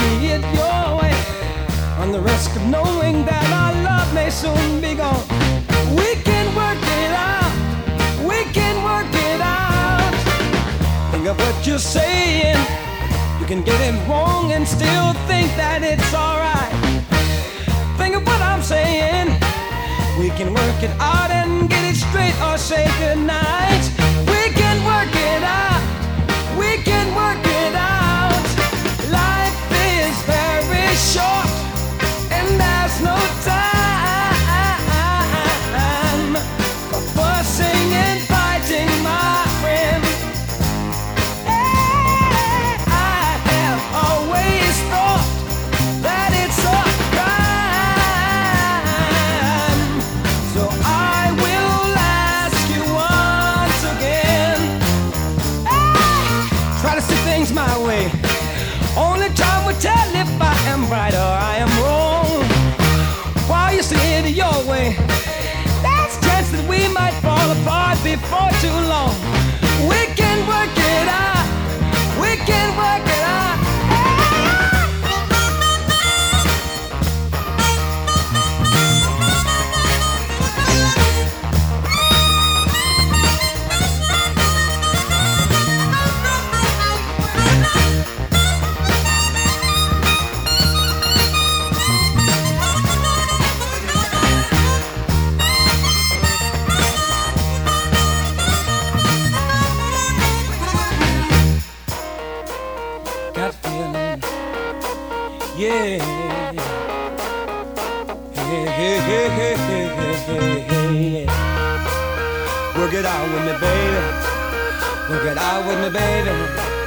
see it your way, on the risk of knowing that our love may soon be gone. We can work it out, we can work it out. Think of what you're saying, you can get it wrong and still think that it's alright. Think of what I'm saying, we can work it out and get it straight or say goodnight. We can work it out, we can work it out. Life is very short and there's no time for fussing and fighting, my friend. I have always thought that it's a crime, so I will ask you once again. Try to see things my way. Only time will tell if I am right or I am wrong. While you see it your way, there's a chance that we might fall apart before too long. We can work it out, we can work it out. Got a feeling, yeah. Hey, hey, hey, hey, hey, hey, hey. Work it out with me, baby. Work it out with me, baby.